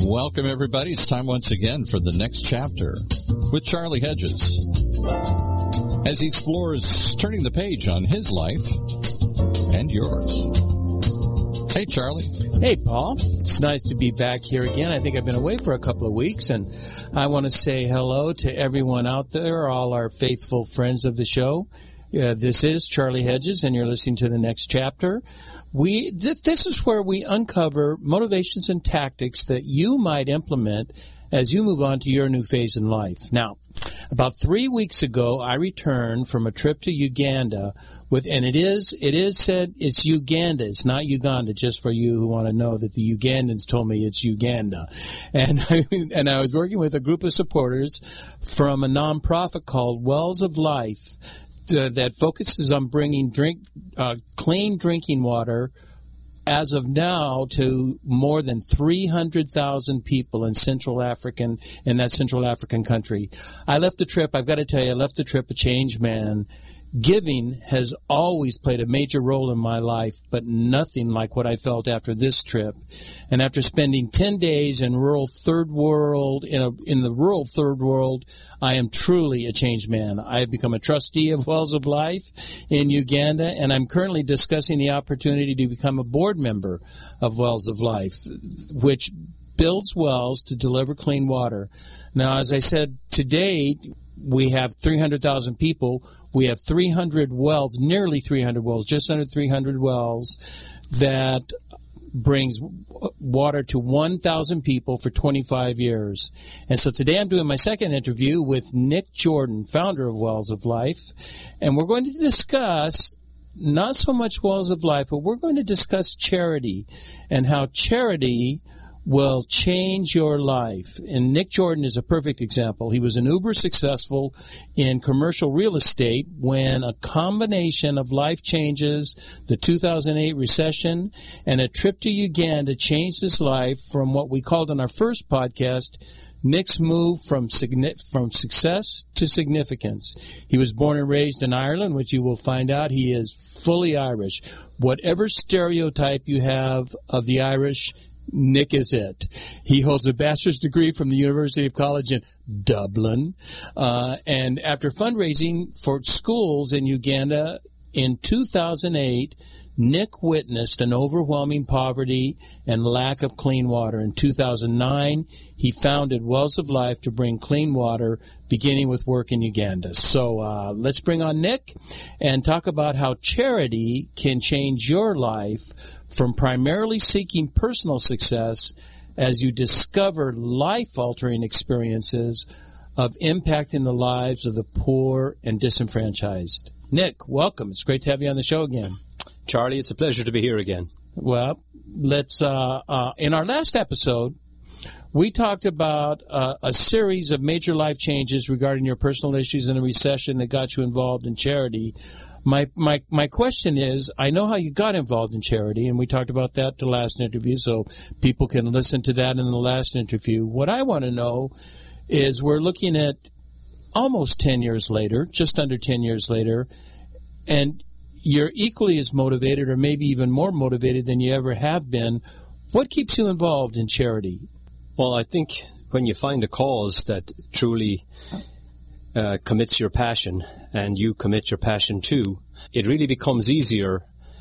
Welcome, everybody. It's time once again for the next chapter with Charlie Hedges as he explores turning the page on his life and yours. Hey, Charlie. Hey, Paul. It's nice to be back here again. I think I've been away for a couple of weeks, and I want to say hello to everyone out there, all our faithful friends of the show. This is Charlie Hedges, and you're listening to the next chapter. This is where we uncover motivations and tactics that you might implement as you move on to your new phase in life. Now, about 3 weeks ago, I returned from a trip to Uganda and it is said it's Uganda. It's not Uganda, just for you who want to know that the Ugandans told me it's Uganda. And I was working with a group of supporters from a nonprofit called Wells of Life that focuses on bringing clean drinking water as of now to more than 300,000 people in that Central African country. I left the trip, I've got to tell you, a changed man. Giving has always played a major role in my life, but nothing like what I felt after this trip. And after spending 10 days in the rural third world, I am truly a changed man. I have become a trustee of Wells of Life in Uganda, and I'm currently discussing the opportunity to become a board member of Wells of Life, which builds wells to deliver clean water. Now, as I said, today we have 300,000 people. We have 300 wells, nearly 300 wells, just under 300 wells that brings water to 1,000 people for 25 years. And so today I'm doing my second interview with Nick Jordan, founder of Wells of Life. And we're going to discuss not so much Wells of Life, but we're going to discuss charity and how charity will change your life. And Nick Jordan is a perfect example. He was an uber successful in commercial real estate when a combination of life changes, the 2008 recession, and a trip to Uganda changed his life from what we called in our first podcast, Nick's move from success to significance. He was born and raised in Ireland, which you will find out he is fully Irish. Whatever stereotype you have of the Irish, Nick is it. He holds a bachelor's degree from the University of College in Dublin. And after fundraising for schools in Uganda in 2008, Nick witnessed an overwhelming poverty and lack of clean water. In 2009, he founded Wells of Life to bring clean water, beginning with work in Uganda. So let's bring on Nick and talk about how charity can change your life from primarily seeking personal success as you discover life-altering experiences of impacting the lives of the poor and disenfranchised. Nick, welcome. It's great to have you on the show again. Charlie, it's a pleasure to be here again. Well, let's. In our last episode, we talked about a series of major life changes regarding your personal issues in a recession that got you involved in charity. My question is, I know how you got involved in charity, and we talked about that the last interview, so people can listen to that in the last interview. What I want to know is we're looking at almost 10 years later, just under 10 years later, and you're equally as motivated or maybe even more motivated than you ever have been. What keeps you involved in charity? Well, I think when you find a cause that truly commits your passion and you commit your passion too, it really becomes easier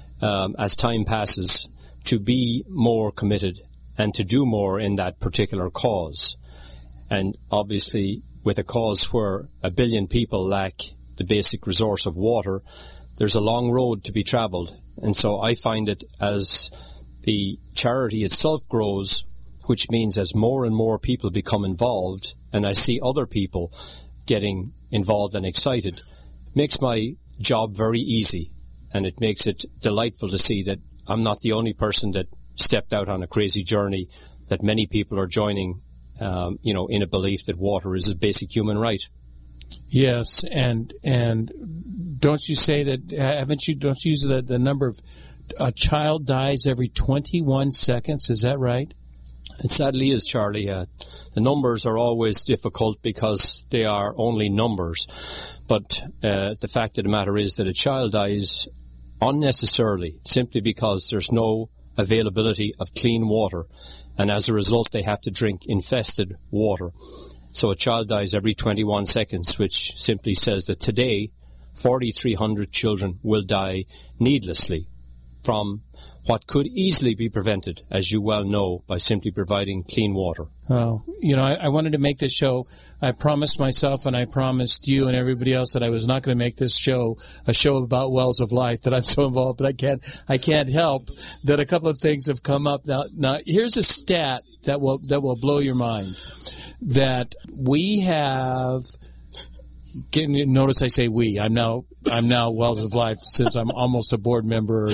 as time passes to be more committed and to do more in that particular cause. And obviously, with a cause where 1 billion people lack the basic resource of water, there's a long road to be traveled. And so I find it as the charity itself grows, which means as more and more people become involved, and I see other people getting involved and excited, makes my job very easy. And it makes it delightful to see that I'm not the only person that stepped out on a crazy journey, that many people are joining, in a belief that water is a basic human right. Yes, and don't you say that, don't you use the number of a child dies every 21 seconds, is that right? It sadly is, Charlie. The numbers are always difficult because they are only numbers. But the fact of the matter is that a child dies unnecessarily simply because there's no availability of clean water, and as a result they have to drink infested water. So a child dies every 21 seconds, which simply says that today 4,300 children will die needlessly from what could easily be prevented, as you well know, by simply providing clean water. Oh, I wanted to make this show. I promised myself and I promised you and everybody else that I was not going to make this show a show about wells of life, that I'm so involved, but I can't help that a couple of things have come up. Now here's a stat that will blow your mind. That we have, notice I say we. I'm now Wells of Life, since I'm almost a board member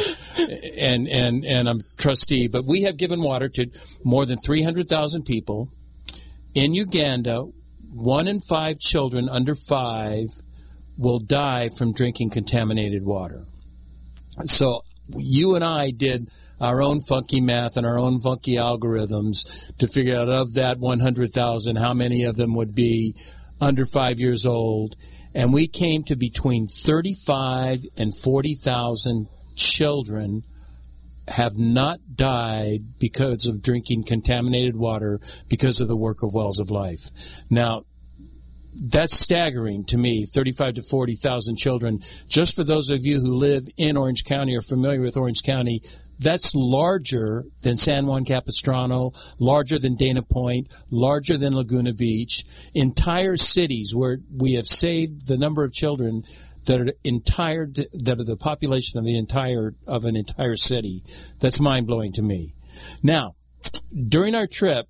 and I'm trustee. But we have given water to more than 300,000 people in Uganda. 1 in 5 children under 5 will die from drinking contaminated water. So you and I did our own funky math and our own funky algorithms to figure out, of that 100,000, how many of them would be under 5 years old. And we came to between 35 and 40,000 children have not died because of drinking contaminated water because of the work of Wells of Life. Now, that's staggering to me, 35 to 40,000 children. Just for those of you who live in Orange County or familiar with Orange County, that's larger than San Juan Capistrano, larger than Dana Point, larger than Laguna Beach. Entire cities where we have saved the number of children that are the population of an entire city. That's mind-blowing to me. Now, during our trip,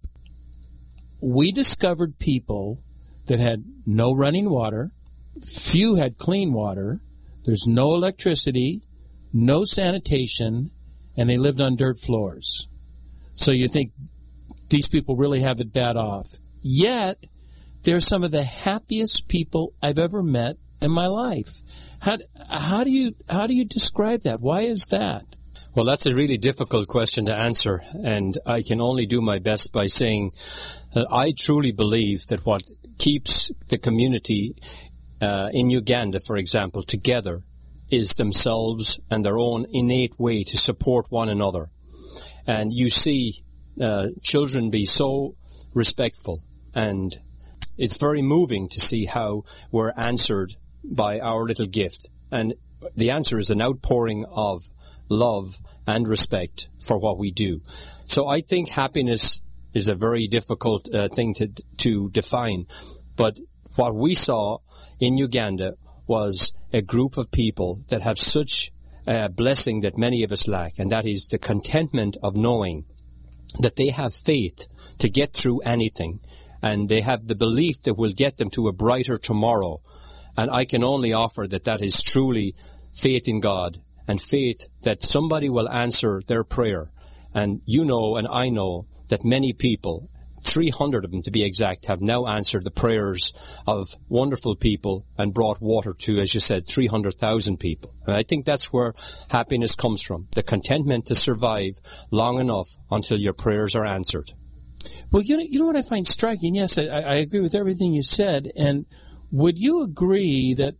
we discovered people that had no running water, few had clean water, there's no electricity, no sanitation, and they lived on dirt floors. So you think these people really have it bad off. Yet, they're some of the happiest people I've ever met in my life. How do you describe that? Why is that? Well, that's a really difficult question to answer, and I can only do my best by saying that I truly believe that what keeps the community in Uganda, for example, together is themselves and their own innate way to support one another. And you see children be so respectful, and it's very moving to see how we're answered by our little gift. And the answer is an outpouring of love and respect for what we do. So I think happiness is a very difficult thing to define. But what we saw in Uganda was a group of people that have such a blessing that many of us lack, and that is the contentment of knowing that they have faith to get through anything, and they have the belief that will get them to a brighter tomorrow. And I can only offer that is truly faith in God, and faith that somebody will answer their prayer. And you know, and I know, that many people, 300 of them to be exact, have now answered the prayers of wonderful people and brought water to, as you said, 300,000 people. And I think that's where happiness comes from, the contentment to survive long enough until your prayers are answered. Well, you know what I find striking? Yes, I agree with everything you said. And would you agree that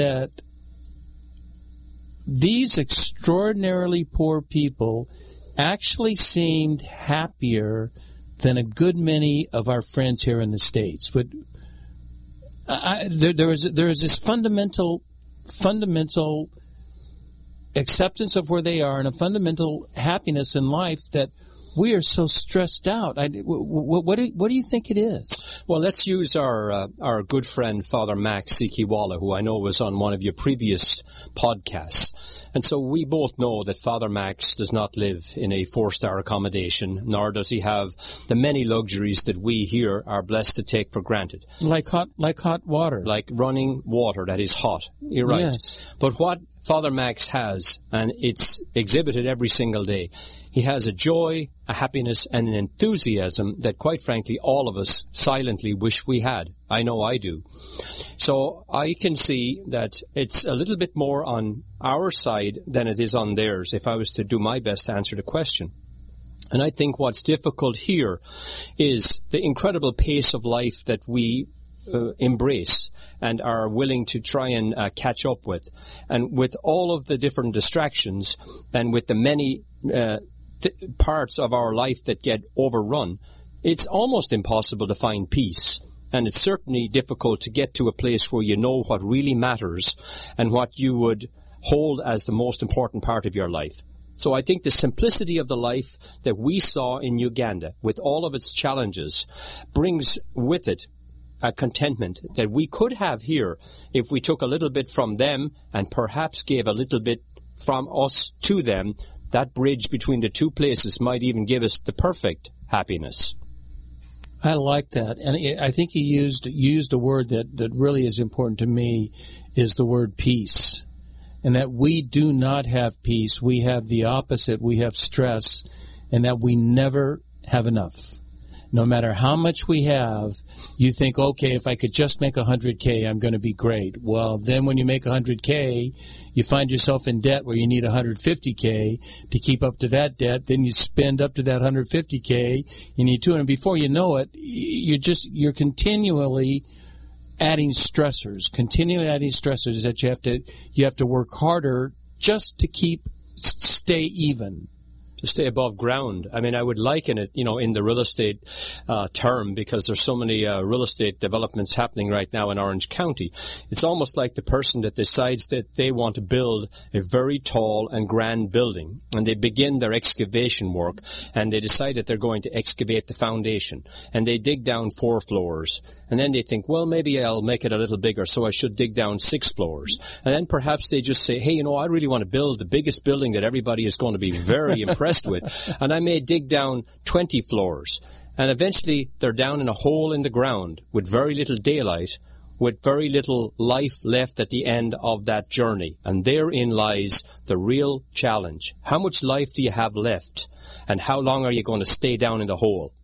these extraordinarily poor people actually seemed happier than a good many of our friends here in the States? But there is this fundamental acceptance of where they are and a fundamental happiness in life that we are so stressed out. What do you think it is? Well, let's use our good friend Father Max Sikiwala, who I know was on one of your previous podcasts. And so we both know that Father Max does not live in a 4-star accommodation, nor does he have the many luxuries that we here are blessed to take for granted. Like hot water. Like running water that is hot. You're right. Yes. But what Father Max has, and it's exhibited every single day, he has a joy, a happiness, and an enthusiasm that, quite frankly, all of us silently wish we had. I know I do. So I can see that it's a little bit more on our side than it is on theirs, if I was to do my best to answer the question. And I think what's difficult here is the incredible pace of life that we embrace and are willing to try and catch up with. And with all of the different distractions and with the many parts of our life that get overrun, it's almost impossible to find peace. And it's certainly difficult to get to a place where you know what really matters and what you would hold as the most important part of your life. So I think the simplicity of the life that we saw in Uganda, with all of its challenges, brings with it a contentment that we could have here if we took a little bit from them and perhaps gave a little bit from us to them. That bridge between the two places might even give us the perfect happiness. I like that. And I think you used a word that really is important to me, is the word peace. And that we do not have peace. We have the opposite. We have stress, and that we never have enough. No matter how much we have, you think, okay, if I could just make 100K, I'm going to be great. Well, then when you make 100K, you find yourself in debt where you need 150K to keep up to that debt. Then you spend up to that 150K. You need 200. And before you know it, you're continually adding stressors that you have to work harder just to stay even. To stay above ground. I mean, I would liken it, in the real estate term, because there's so many real estate developments happening right now in Orange County. It's almost like the person that decides that they want to build a very tall and grand building, and they begin their excavation work, and they decide that they're going to excavate the foundation, and they dig down 4 floors, and then they think, well, maybe I'll make it a little bigger, so I should dig down 6 floors. And then perhaps they just say, hey, I really want to build the biggest building that everybody is going to be very impressed with, and I may dig down 20 floors, and eventually they're down in a hole in the ground with very little daylight, with very little life left at the end of that journey. And therein lies the real challenge. How much life do you have left, and how long are you going to stay down in the hole?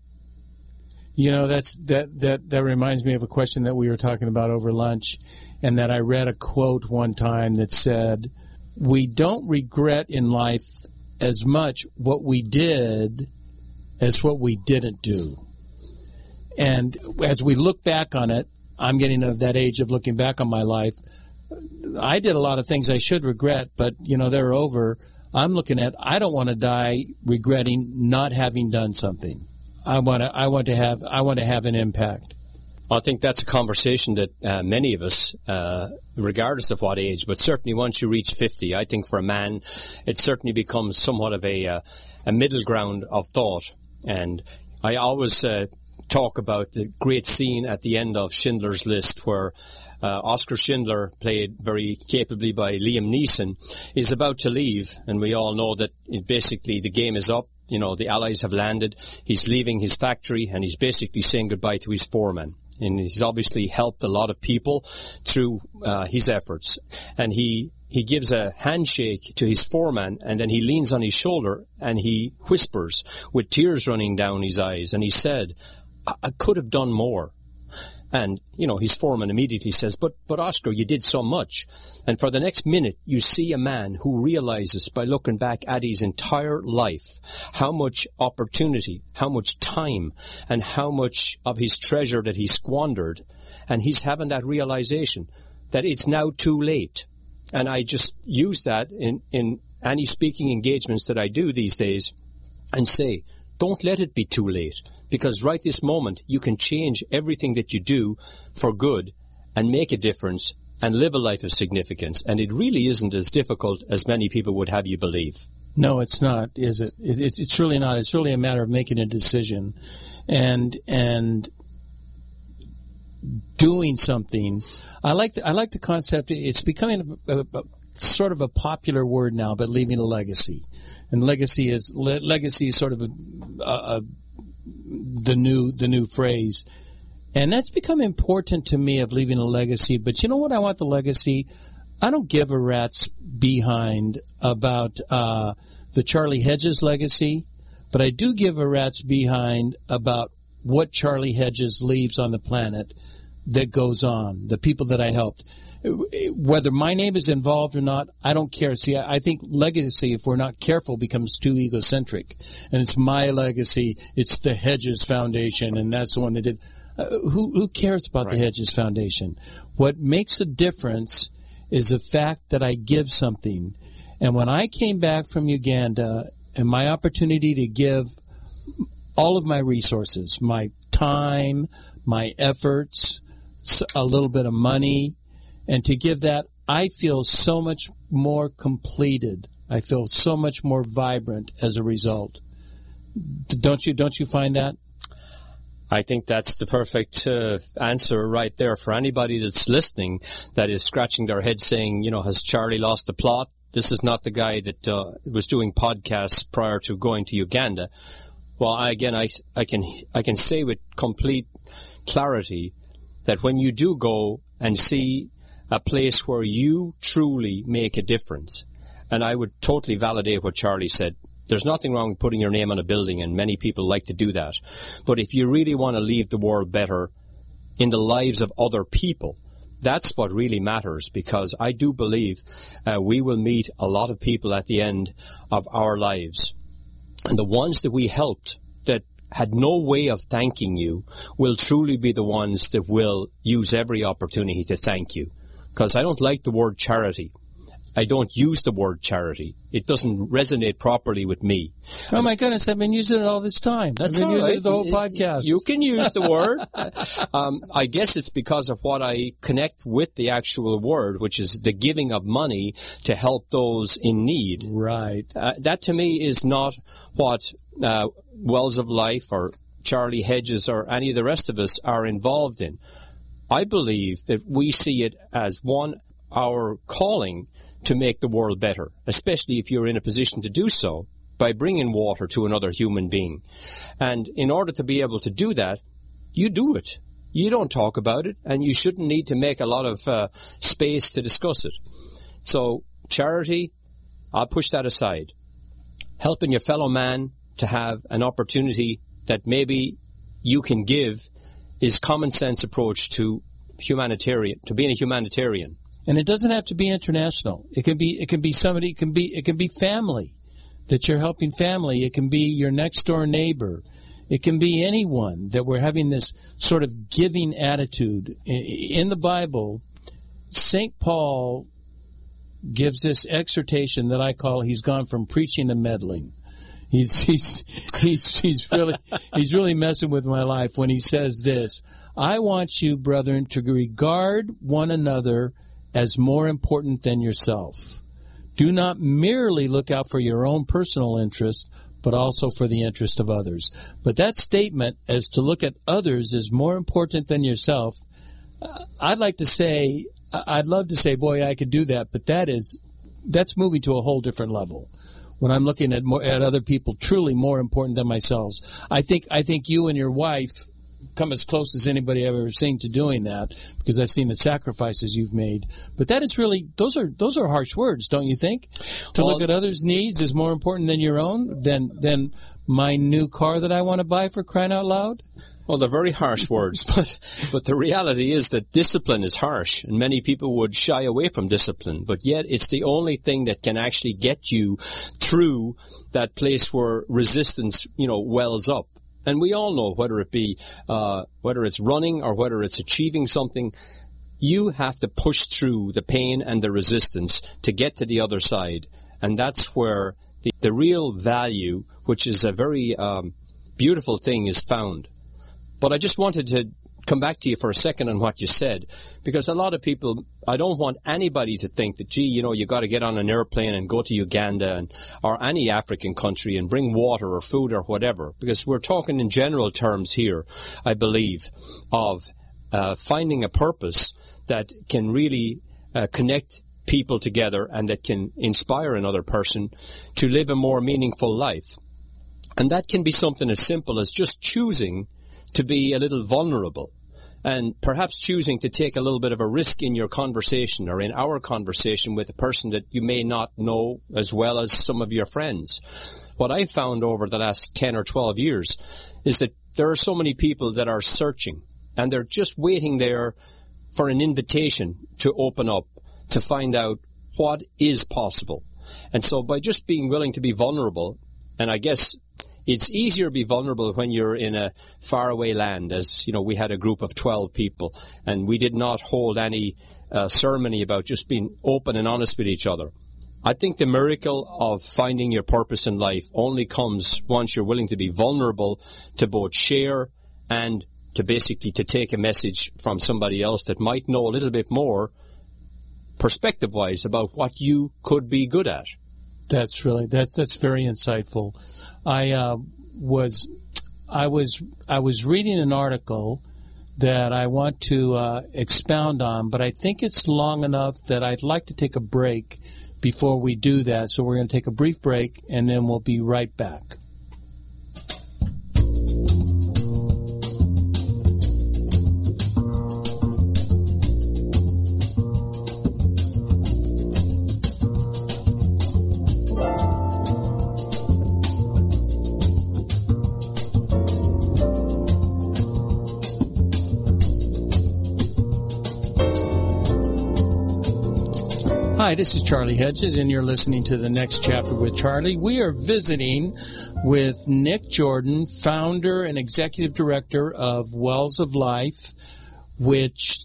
That reminds me of a question that we were talking about over lunch, and that I read a quote one time that said, we don't regret in life as much what we did as what we didn't do. And as we look back on it, I'm getting of that age of looking back on my life. I did a lot of things I should regret, but, they're over. I'm looking at, I don't want to die regretting not having done something. I want to have an impact. I think that's a conversation that many of us, regardless of what age, but certainly once you reach 50, I think for a man, it certainly becomes somewhat of a middle ground of thought. And I always talk about the great scene at the end of Schindler's List, where Oskar Schindler, played very capably by Liam Neeson, is about to leave, and we all know that basically the game is up. The Allies have landed. He's leaving his factory, and he's basically saying goodbye to his foreman. And he's obviously helped a lot of people through his efforts. And he gives a handshake to his foreman, and then he leans on his shoulder and he whispers with tears running down his eyes. And he said, I could have done more. And, his foreman immediately says, but Oskar, you did so much. And for the next minute, you see a man who realizes by looking back at his entire life how much opportunity, how much time, and how much of his treasure that he squandered. And he's having that realization that it's now too late. And I just use that in any speaking engagements that I do these days and say, don't let it be too late, because right this moment you can change everything that you do for good and make a difference and live a life of significance. And it really isn't as difficult as many people would have you believe. No, it's not, is it? It's really not. It's really a matter of making a decision and doing something. I like the concept. It's becoming a sort of a popular word now, but leaving a legacy. And legacy is sort of the new phrase, and that's become important to me, of leaving a legacy. But you know what? I want the legacy. I don't give a rat's behind about the Charlie Hedges legacy, but I do give a rat's behind about what Charlie Hedges leaves on the planet that goes on, the people that I helped. Whether my name is involved or not, I don't care. See, I think legacy, if we're not careful, becomes too egocentric. And it's my legacy. It's the Hedges Foundation, and that's the one that did. Who cares about the Hedges Foundation? What makes a difference is the fact that I give something. And when I came back from Uganda and my opportunity to give all of my resources, my time, my efforts, a little bit of money, and to give that, I feel so much more completed. I feel so much more vibrant as a result. Don't you find that? I think that's the perfect answer right there for anybody that's listening that is scratching their head saying, has Charlie lost the plot? This is not the guy that was doing podcasts prior to going to Uganda. Well, I can say with complete clarity that when you do go and see a place where you truly make a difference, and I would totally validate what Charlie said. There's nothing wrong with putting your name on a building, and many people like to do that. But if you really want to leave the world better in the lives of other people, that's what really matters, because I do believe we will meet a lot of people at the end of our lives. And the ones that we helped that had no way of thanking you will truly be the ones that will use every opportunity to thank you. Because I don't like the word charity. I don't use the word charity. It doesn't resonate properly with me. Oh, my goodness, I've been using it all this time. That's I've been all using right. it the whole podcast. You can use the word. I guess it's because of what I connect with the actual word, which is the giving of money to help those in need. Right. That to me is not what Wells of Life or Charlie Hedges or any of the rest of us are involved in. I believe that we see it as our calling to make the world better, especially if you're in a position to do so by bringing water to another human being. And in order to be able to do that, you do it. You don't talk about it, and you shouldn't need to make a lot of space to discuss it. So charity, I'll push that aside. Helping your fellow man to have an opportunity that maybe you can give is common sense approach to being a humanitarian. And it doesn't have to be international. It can be somebody, it can be family, that you're helping family. It can be your next door neighbor. It can be anyone, that we're having this sort of giving attitude. In the Bible, St. Paul gives this exhortation that I call, he's gone from preaching to meddling. He's really messing with my life when he says this: I want you, brethren, to regard one another as more important than yourself. Do not merely look out for your own personal interest, but also for the interest of others. But that statement, as to look at others as more important than yourself, I'd love to say, boy, I could do that, but that's moving to a whole different level. When I'm looking at other people truly more important than myself, I think you and your wife come as close as anybody I've ever seen to doing that, because I've seen the sacrifices you've made. But that is really, those are harsh words, don't you think? To look at others' needs is more important than your own, than my new car that I want to buy, for crying out loud? Well, they're very harsh words, but the reality is that discipline is harsh, and many people would shy away from discipline, but yet it's the only thing that can actually get you through that place where resistance, wells up. And we all know, whether it's running or whether it's achieving something, you have to push through the pain and the resistance to get to the other side. And that's where the real value, which is a very beautiful thing, is found. But I just wanted to come back to you for a second on what you said, because a lot of people, I don't want anybody to think that, you got to get on an airplane and go to Uganda or any African country and bring water or food or whatever, because we're talking in general terms here, I believe, of finding a purpose that can really connect people together and that can inspire another person to live a more meaningful life. And that can be something as simple as just choosing to be a little vulnerable, and perhaps choosing to take a little bit of a risk in your conversation or in our conversation with a person that you may not know as well as some of your friends. What I found over the last 10 or 12 years is that there are so many people that are searching, and they're just waiting there for an invitation to open up, to find out what is possible. And so by just being willing to be vulnerable, and I guess it's easier to be vulnerable when you're in a faraway land, as, we had a group of 12 people, and we did not hold any ceremony about just being open and honest with each other. I think the miracle of finding your purpose in life only comes once you're willing to be vulnerable to both share and to basically to take a message from somebody else that might know a little bit more perspective-wise about what you could be good at. That's very insightful. I was reading an article that I want to expound on, but I think it's long enough that I'd like to take a break before we do that. So we're going to take a brief break, and then we'll be right back. Hi, this is Charlie Hedges, and you're listening to The Next Chapter with Charlie. We are visiting with Nick Jordan, founder and executive director of Wells of Life, which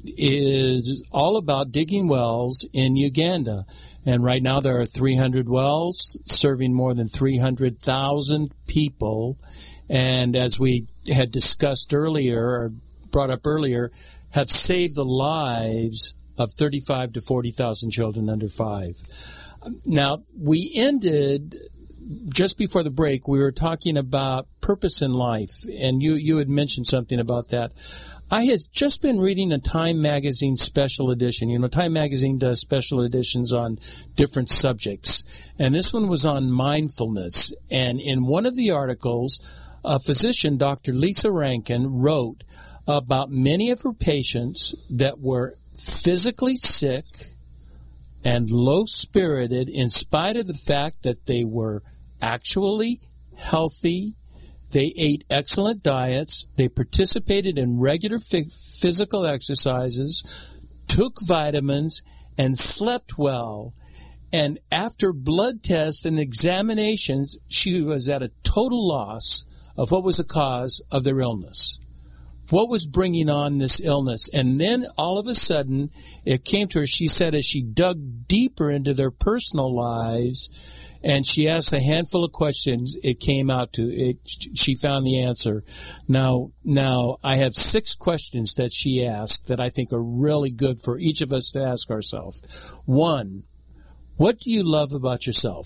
is all about digging wells in Uganda. And right now there are 300 wells serving more than 300,000 people. And as we had discussed earlier, or brought up earlier, have saved the lives of 35 to 40,000 children under 5. Now, we ended, just before the break, we were talking about purpose in life, and you had mentioned something about that. I had just been reading a Time Magazine special edition. You know, Time Magazine does special editions on different subjects, and this one was on mindfulness. And in one of the articles, a physician, Dr. Lisa Rankin, wrote about many of her patients that were physically sick and low-spirited in spite of the fact that they were actually healthy. They ate excellent diets. They participated in regular physical exercises, took vitamins, and slept well. And after blood tests and examinations, she was at a total loss of what was the cause of their illness. What was bringing on this illness? And then all of a sudden, it came to her. She said as she dug deeper into their personal lives and she asked a handful of questions, it came out to it. She found the answer. Now, I have 6 questions that she asked that I think are really good for each of us to ask ourselves. 1, what do you love about yourself?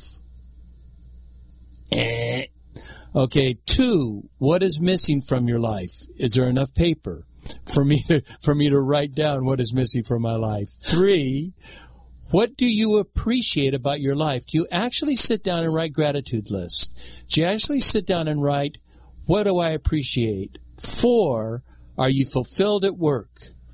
Okay, 2, what is missing from your life? Is there enough paper for me to write down what is missing from my life? 3, what do you appreciate about your life? Do you actually sit down and write gratitude lists? Do you actually sit down and write, what do I appreciate? 4, are you fulfilled at work?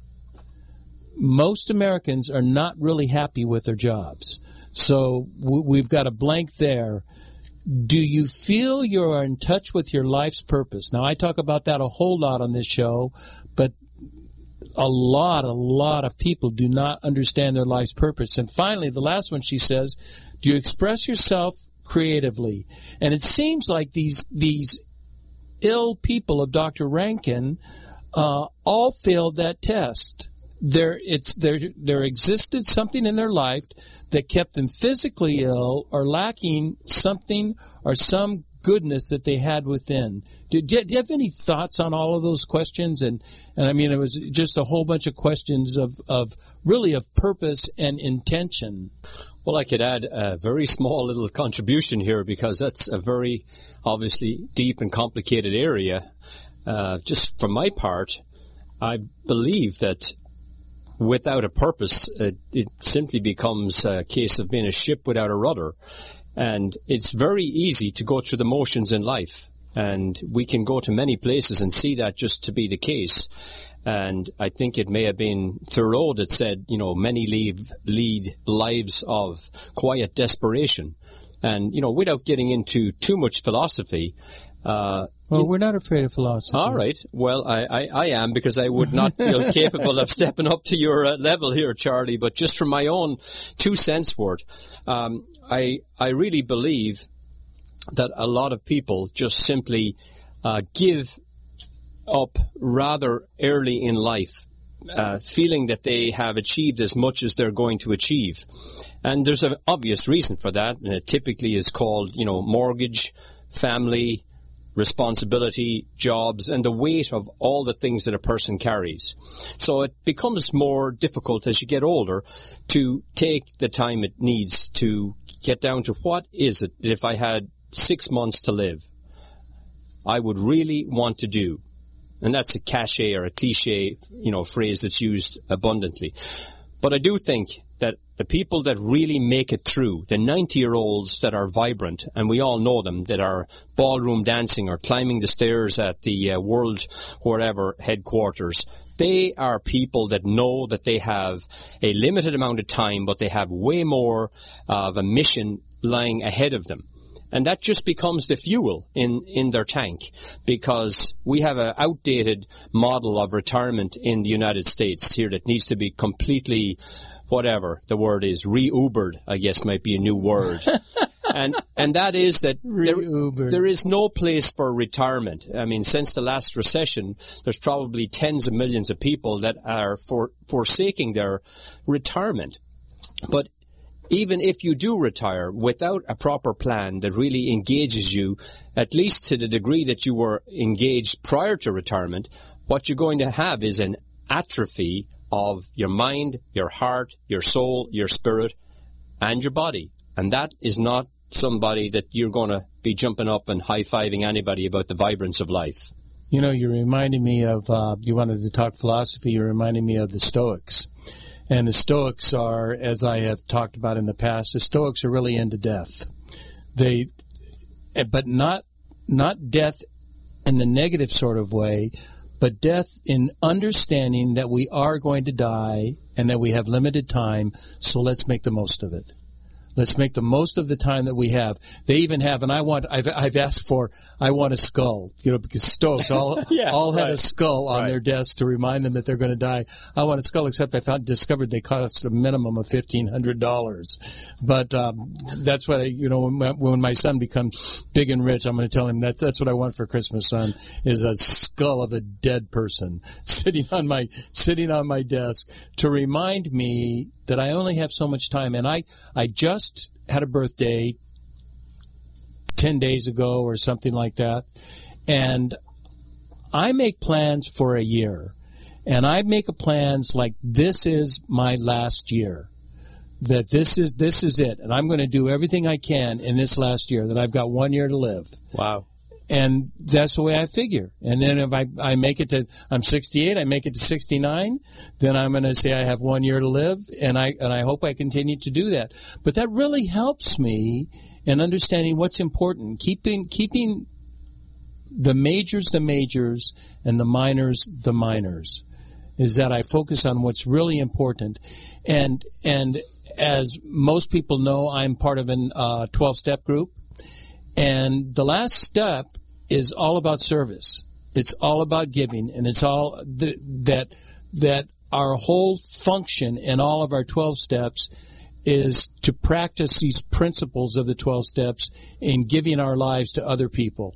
Most Americans are not really happy with their jobs. So we've got a blank there. Do you feel you're in touch with your life's purpose? Now, I talk about that a whole lot on this show, but a lot of people do not understand their life's purpose. And finally, the last one, she says, do you express yourself creatively? And it seems like these ill people of Dr. Rankin all failed that test. There existed something in their life that kept them physically ill or lacking something or some goodness that they had within. Do you have any thoughts on all of those questions? And I mean, it was just a whole bunch of questions of purpose and intention. Well, I could add a very small little contribution here because that's a very obviously deep and complicated area. Just from my part, I believe that without a purpose, it simply becomes a case of being a ship without a rudder. And it's very easy to go through the motions in life. And we can go to many places and see that just to be the case. And I think it may have been Thoreau that said, you know, many lead lives of quiet desperation. And, you know, without getting into too much philosophy, well, we're not afraid of philosophy. All right. Well, I am, because I would not feel capable of stepping up to your level here, Charlie. But just from my own 2 cents worth, I really believe that a lot of people just simply give up rather early in life feeling that they have achieved as much as they're going to achieve. And there's an obvious reason for that, and it typically is called, mortgage, family, responsibility, jobs, and the weight of all the things that a person carries. So it becomes more difficult as you get older to take the time it needs to get down to what is it that if I had 6 months to live, I would really want to do. And that's a cliche or a cliche, phrase that's used abundantly. But I do think that the people that really make it through, the 90-year-olds that are vibrant, and we all know them, that are ballroom dancing or climbing the stairs at the world whatever headquarters, they are people that know that they have a limited amount of time, but they have way more of a mission lying ahead of them. And that just becomes the fuel in their tank, because we have an outdated model of retirement in the United States here that needs to be completely, whatever the word is, re-Ubered, I guess might be a new word. And that is that there is no place for retirement. I mean, since the last recession, there's probably tens of millions of people that are forsaking their retirement. But even if you do retire without a proper plan that really engages you, at least to the degree that you were engaged prior to retirement, what you're going to have is an atrophy of your mind, your heart, your soul, your spirit, and your body. And that is not somebody that you're going to be jumping up and high-fiving anybody about the vibrance of life. You're reminding me of, you wanted to talk philosophy, you're reminding me of the Stoics. And the Stoics are, as I have talked about in the past, the Stoics are really into death. But not death in the negative sort of way, but death in understanding that we are going to die and that we have limited time, so let's make the most of it. Let's make the most of the time that we have. They even have, and I've asked for, I want a skull, because Stoics all had a skull on their desk to remind them that they're going to die. I want a skull, except I discovered they cost a minimum of $1,500. But that's what when my son becomes big and rich, I'm going to tell him that's what I want for Christmas, son, is a skull of a dead person sitting on my desk to remind me that I only have so much time. And I just had a birthday 10 days ago or something like that, and I make plans for a year, and I make plans like this is my last year, that this is it, and I'm going to do everything I can in this last year, that I've got 1 year to live. Wow. And that's the way I figure. And then if I make it to, I'm 68, I make it to 69, then I'm going to say I have 1 year to live, and I hope I continue to do that. But that really helps me in understanding what's important, keeping the majors, and the minors, is that I focus on what's really important. And as most people know, I'm part of a 12-step group. And the last step is all about service. It's all about giving, and it's all that our whole function in all of our 12 steps is to practice these principles of the 12 steps in giving our lives to other people.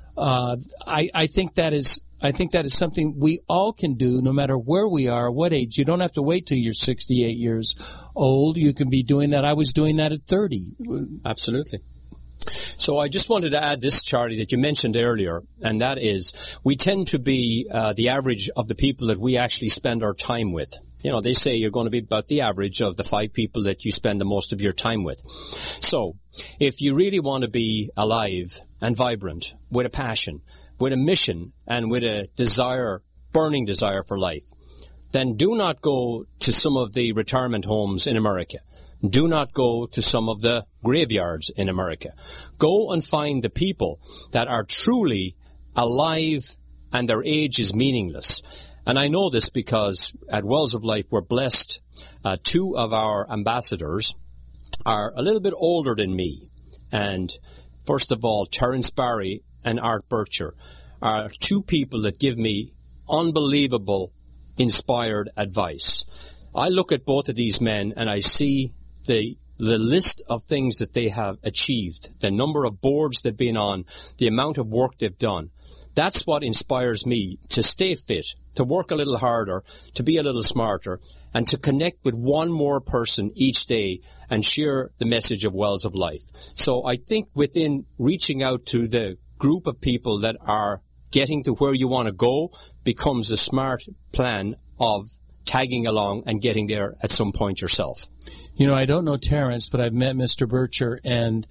I think that is something we all can do, no matter where we are, what age. You don't have to wait till you're 68 years old. You can be doing that. I was doing that at 30. Absolutely. So I just wanted to add this, Charlie, that you mentioned earlier, and that is we tend to be the average of the people that we actually spend our time with. They say you're going to be about the average of the 5 people that you spend the most of your time with. So if you really want to be alive and vibrant, with a passion, with a mission, and with a burning desire for life, then do not go to some of the retirement homes in America. Do not go to some of the graveyards in America. Go and find the people that are truly alive and their age is meaningless. And I know this because at Wells of Life we're blessed. 2 of our ambassadors are a little bit older than me. And first of all, Terence Barry and Art Bircher are 2 people that give me unbelievable, inspired advice. I look at both of these men and I see the list of things that they have achieved, the number of boards they've been on, the amount of work they've done. That's what inspires me to stay fit, to work a little harder, to be a little smarter, and to connect with one more person each day and share the message of Wells of Life. So I think within reaching out to the group of people that are getting to where you want to go becomes a smart plan of tagging along and getting there at some point yourself. You know, I don't know Terrence, but I've met Mr. Bircher, and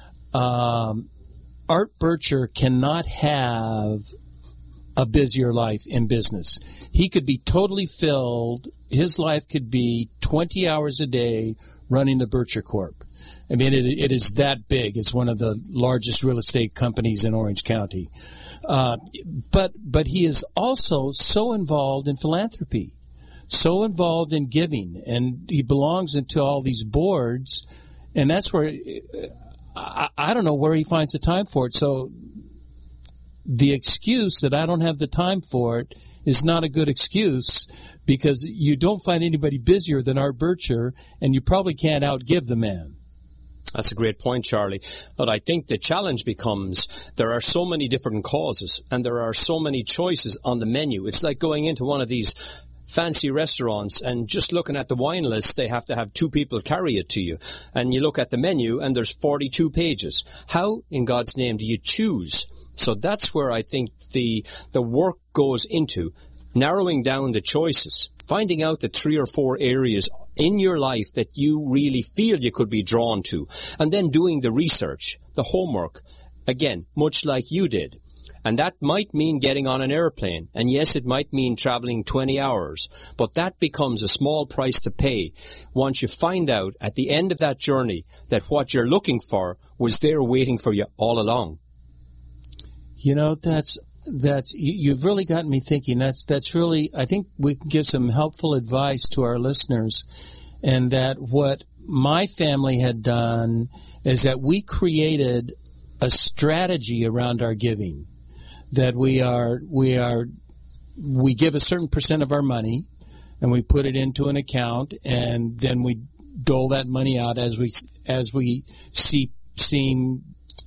Art Bircher cannot have a busier life in business. He could be totally filled. His life could be 20 hours a day running the Bircher Corp. I mean, it is that big. It's one of the largest real estate companies in Orange County. But he is also so involved in philanthropy, so involved in giving, and he belongs into all these boards, and that's where I don't know where he finds the time for it. So the excuse that I don't have the time for it is not a good excuse, because you don't find anybody busier than Art Bircher, and you probably can't outgive the man. That's a great point, Charlie. But I think the challenge becomes there are so many different causes and there are so many choices on the menu. It's like going into one of these fancy restaurants and just looking at the wine list, they have to have 2 people carry it to you. And you look at the menu and there's 42 pages. How, in God's name, do you choose? So that's where I think the work goes into, narrowing down the choices, finding out the 3 or 4 areas in your life that you really feel you could be drawn to, and then doing the research, the homework, again, much like you did. And that might mean getting on an airplane. And yes, it might mean traveling 20 hours. But that becomes a small price to pay once you find out at the end of that journey that what you're looking for was there waiting for you all along. You know, you've really gotten me thinking. That's really, I think we can give some helpful advice to our listeners. And that what my family had done is that we created a strategy around our giving. That we give a certain percent of our money, and we put it into an account, and then we dole that money out as we seem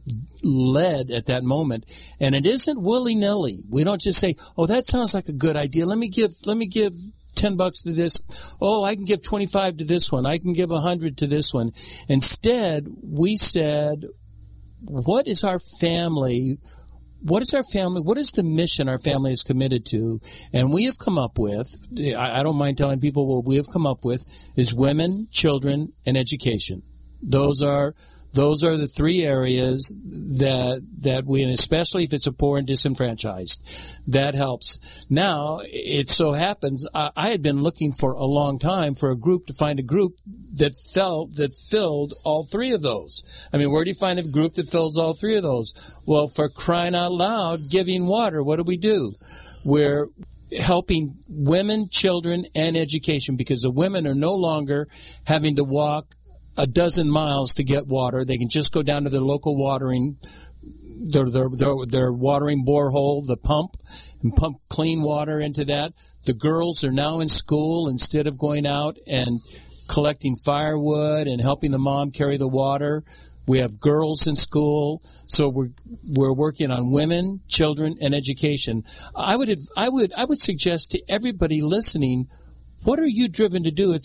led at that moment. And it isn't willy-nilly. We don't just say, "Oh, that sounds like a good idea. Let me give $10 to this. Oh, I can give 25 to this one. I can give 100 to this one." Instead, we said, what is our family? What is the mission our family is committed to? And we have come up with, I don't mind telling people what we have come up with, is women, children, and education. Those are the 3 areas that we, and especially if it's a poor and disenfranchised, that helps. Now, it so happens, I had been looking for a long time to find a group that filled all 3 of those. I mean, where do you find a group that fills all 3 of those? Well, for crying out loud, Giving Water, what do? We're helping women, children, and education, because the women are no longer having to walk a dozen miles to get water. They can just go down to their local watering, their watering borehole, the pump, and pump clean water into that. The girls are now in school instead of going out and collecting firewood and helping the mom carry the water. We have girls in school, so we're working on women, children, and education. I would suggest to everybody listening, what are you driven to do? It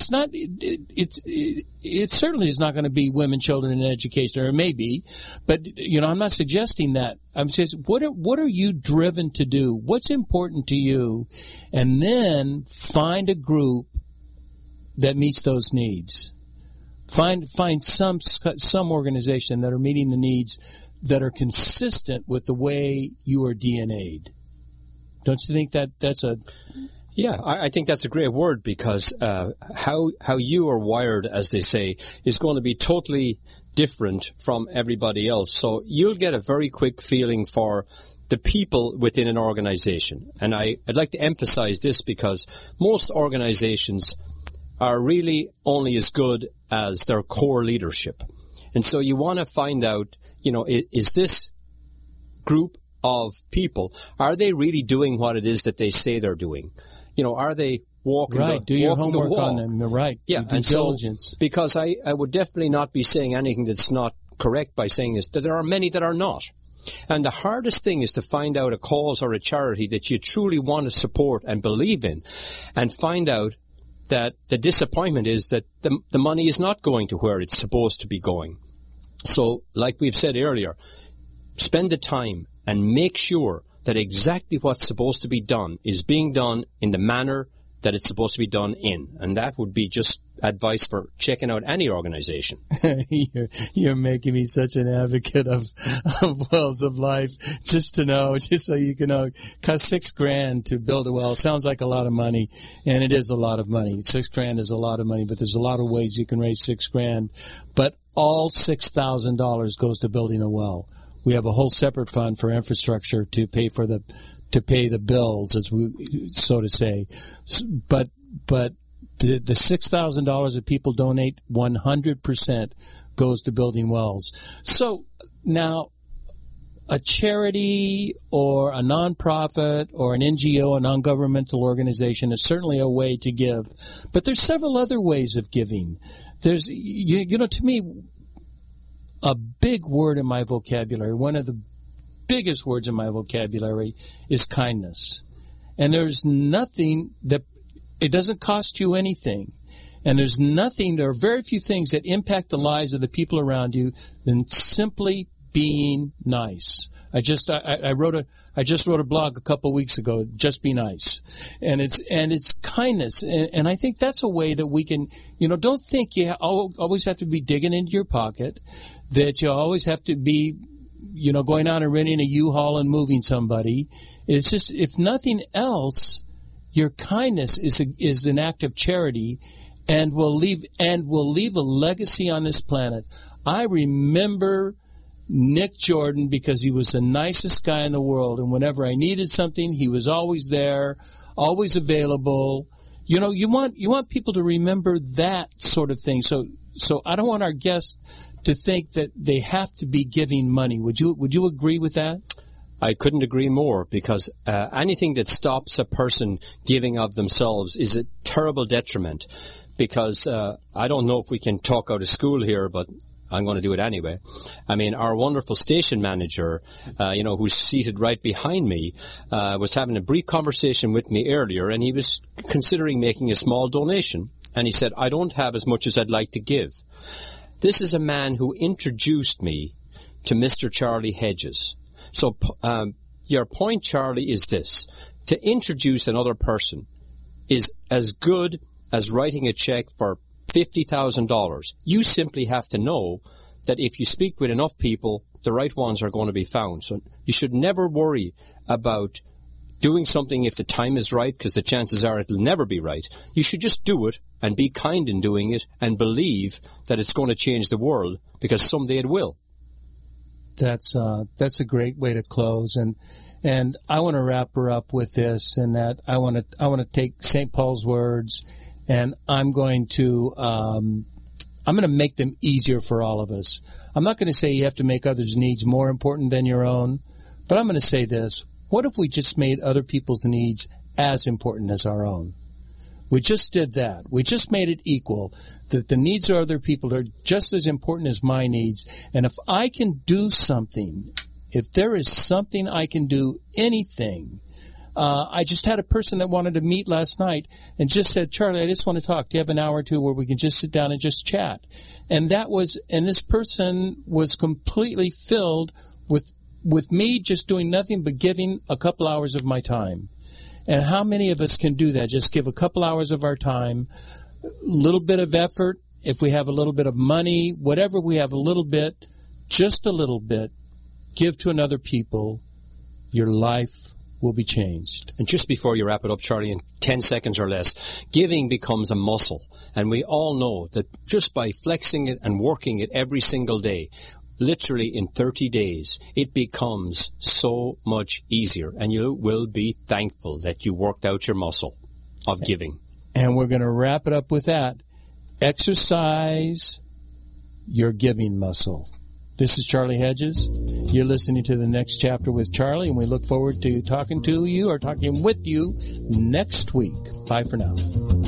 certainly is not going to be women, children, and education, or it may be, but I'm not suggesting that. I'm saying, what are you driven to do? What's important to you? And then find a group that meets those needs. Find some organization that are meeting the needs that are consistent with the way you are DNA'd. Don't you think that's a... Yeah, I think that's a great word, because how you are wired, as they say, is going to be totally different from everybody else. So you'll get a very quick feeling for the people within an organization. And I'd like to emphasize this, because most organizations are really only as good as their core leadership. And so you want to find out, is this group of people, are they really doing what it is that they say they're doing? Are they walking right? Do your homework on them, right? Yeah, and diligence. So, because I would definitely not be saying anything that's not correct by saying this, that there are many that are not. And the hardest thing is to find out a cause or a charity that you truly want to support and believe in, and find out that the disappointment is that the money is not going to where it's supposed to be going. So, like we've said earlier, spend the time and make sure that exactly what's supposed to be done is being done in the manner that it's supposed to be done in. And that would be just advice for checking out any organization. You're making me such an advocate of Wells of Life, just so you can know. Cost $6,000 to build a well. Sounds like a lot of money, and it is a lot of money. $6,000 is a lot of money, but there's a lot of ways you can raise $6,000. But all $6,000 goes to building a well. We have a whole separate fund for infrastructure to pay the bills, as we so to say. But the $6,000 that people donate, 100% goes to building wells. So now, a charity or a nonprofit or an NGO, a non-governmental organization, is certainly a way to give. But there's several other ways of giving. There's, to me, a big word in my vocabulary, one of the biggest words in my vocabulary, is kindness. And there's nothing that, it doesn't cost you anything. And there are very few things that impact the lives of the people around you than simply being nice. I just wrote a blog a couple of weeks ago, Just Be Nice. And it's kindness. And I think that's a way that we can, don't think you always have to be digging into your pocket, that you always have to be, going out and renting a U-Haul and moving somebody. It's just, if nothing else, your kindness is an act of charity, and will leave a legacy on this planet. I remember Nick Jordan because he was the nicest guy in the world, and whenever I needed something, he was always there, always available. You want people to remember that sort of thing. So I don't want our guests to think that they have to be giving money. Would you agree with that? I couldn't agree more, because anything that stops a person giving of themselves is a terrible detriment. Because I don't know if we can talk out of school here, but I'm going to do it anyway. I mean, our wonderful station manager, who's seated right behind me, was having a brief conversation with me earlier, and he was considering making a small donation. And he said, I don't have as much as I'd like to give. This is a man who introduced me to Mr. Charlie Hedges. So your point, Charlie, is this. To introduce another person is as good as writing a check for $50,000. You simply have to know that if you speak with enough people, the right ones are going to be found. So you should never worry about doing something if the time is right, because the chances are it'll never be right. You should just do it and be kind in doing it and believe that it's going to change the world, because someday it will. That's a great way to close, and I want to wrap her up with this, and that I want to take St. Paul's words, and I'm going to make them easier for all of us. I'm not going to say you have to make others' needs more important than your own, but I'm going to say this. What if we just made other people's needs as important as our own? We just did that. We just made it equal, that the needs of other people are just as important as my needs. And if I can do something, if there is something I can do, anything. I just had a person that wanted to meet last night and just said, Charlie, I just want to talk. Do you have an hour or two where we can just sit down and just chat? And this person was completely filled with me just doing nothing but giving a couple hours of my time. And how many of us can do that? Just give a couple hours of our time, a little bit of effort. If we have a little bit of money, whatever we have, a little bit, just a little bit, give to another people. Your life will be changed. And just before you wrap it up, Charlie, in 10 seconds or less, giving becomes a muscle. And we all know that just by flexing it and working it every single day, literally in 30 days, it becomes so much easier, and you will be thankful that you worked out your muscle of giving. And we're going to wrap it up with that. Exercise your giving muscle. This is Charlie Hedges. You're listening to The Next Chapter with Charlie, and we look forward to talking to you or talking with you next week. Bye for now.